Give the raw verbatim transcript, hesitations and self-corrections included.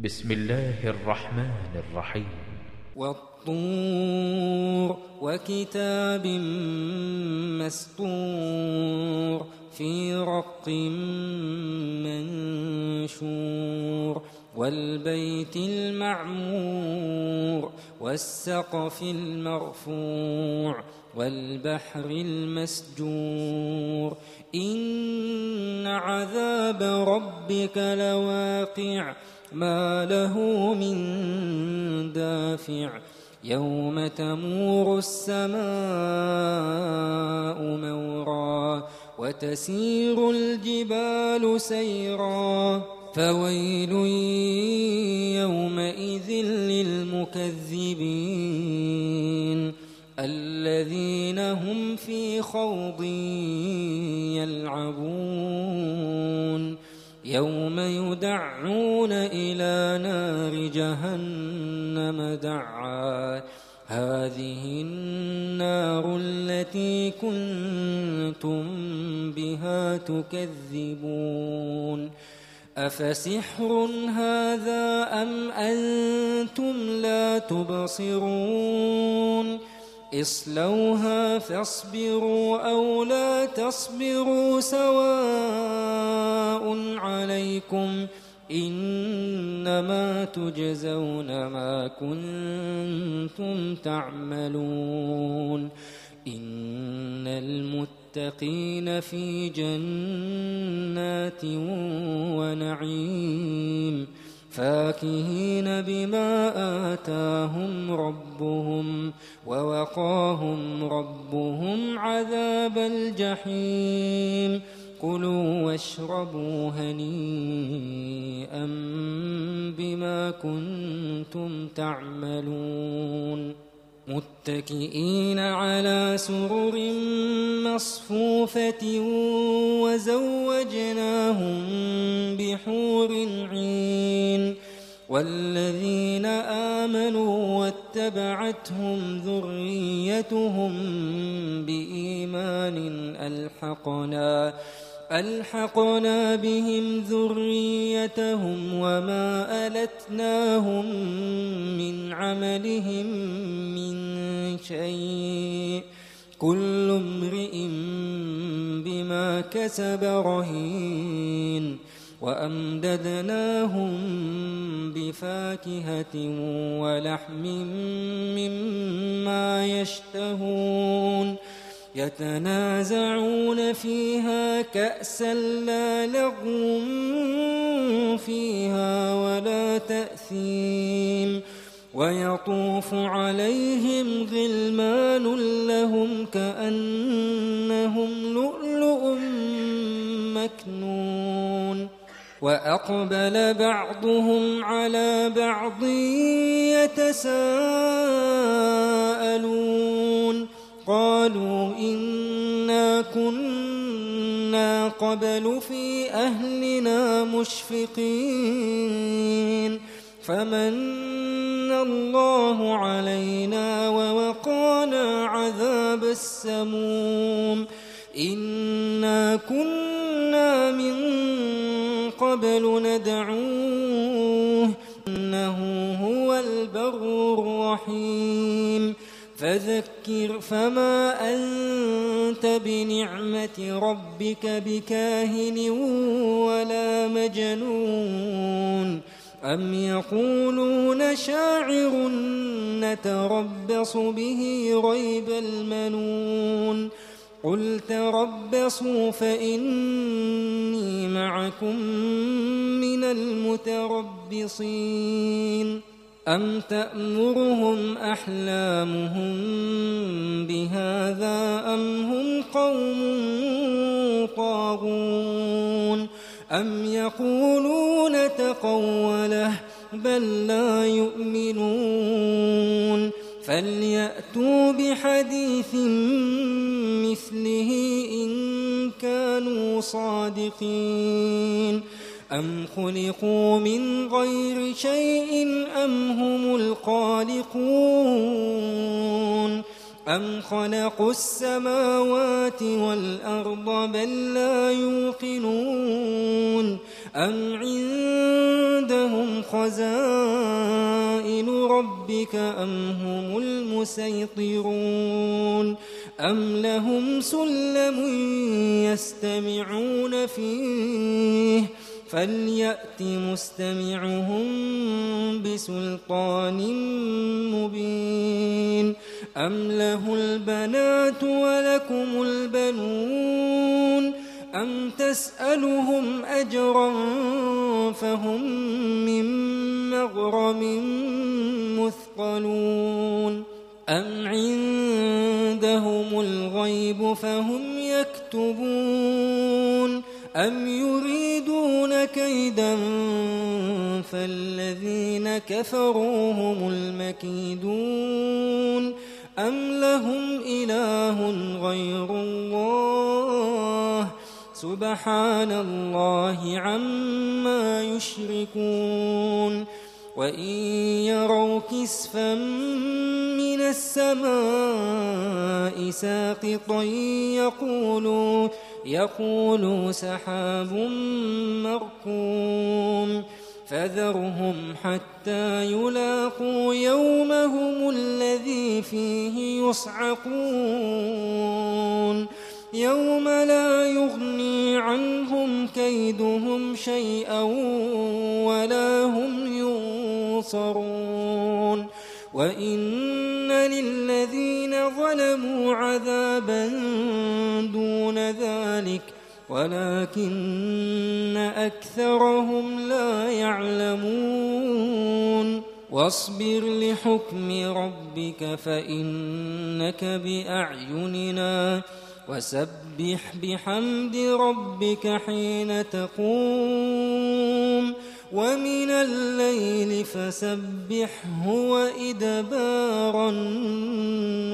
بسم الله الرحمن الرحيم. والطور وكتاب مسطور في رق منشور والبيت المعمور والسقف المرفوع والبحر المسجور إن عذاب ربك لواقع ما له من دافع يوم تمور السماء مورا وتسير الجبال سيرا فويل يومئذ للمكذبين الذين هم في خوض يلعبون يوم يدعون إلى نار جهنم دعا هذه النار التي كنتم بها تكذبون أفسحر هذا أم أنتم لا تبصرون اصلوها فاصبروا أو لا تصبروا سواء عليكم إنما تجزون ما كنتم تعملون إن المتقين في جنات ونعيم فاكهين بما آتاهم ربهم ووقاهم ربهم عذاب الجحيم كلوا واشربوا هنيئا بما كنتم تعملون متكئين على سرر مصفوفة وزوجناهم بحور عين والذين آمنوا واتبعتهم ذريتهم بإيمان ألحقنا ألحقنا بهم ذريتهم وما ألتناهم من عملهم من شيء كل امرئ بما كسب رهين وأمددناهم بفاكهة ولحم مما يشتهون يتنازعون فيها كأسا لا لغو فيها ولا تأثيم ويطوف عليهم غلمان لهم كأنهم لؤلؤ مكنون وأقبل بعضهم على بعض يتساءلون قالوا إنا كنا قبل في أهلنا مشفقين فمن الله علينا ووقانا عذاب السموم إنا كنا من قبل ندعوه إنه هو البر الرحيم فذكر فما أنت بنعمة ربك بكاهن ولا مجنون أم يقولون شاعر نتربص به ريب المنون قل تربصوا فإني معكم من المتربصين أم تأمرهم أحلامهم بهذا أم هم قوم طاغون أم يقولون تقوله بل لا يؤمنون فليأتوا بحديث مثله إن كانوا صادقين أم خلقوا من غير شيء أم هم الخالقون أم خلقوا السماوات والأرض بل لا يوقنون أم عندهم خزائن ربك أم هم المسيطرون أم لهم سلم يستمعون فيه فليأت مستمعهم بسلطان مبين أم له البنات ولكم البنون أم تسألهم أجرا فهم من مغرم مثقلون أم عندهم الغيب فهم يكتبون أم يريدون كيدا فالذين كفروا هم المكيدون أم لهم إله غير الله سبحان الله عما يشركون وإن يروا كسفا من السماء ساقطا يقولوا يقولوا سحاب مركوم فذرهم حتى يلاقوا يومهم الذي فيه يصعقون يوم لا يغني عنهم كيدهم شيئا ولا هم ينصرون وإن للذين ظلموا عذابا دون ذلك ولكن أكثرهم لا يعلمون واصبر لحكم ربك فإنك بأعيننا وسبح بحمد ربك حين تقوم ومن الليل فسبحه وإدبار النجوم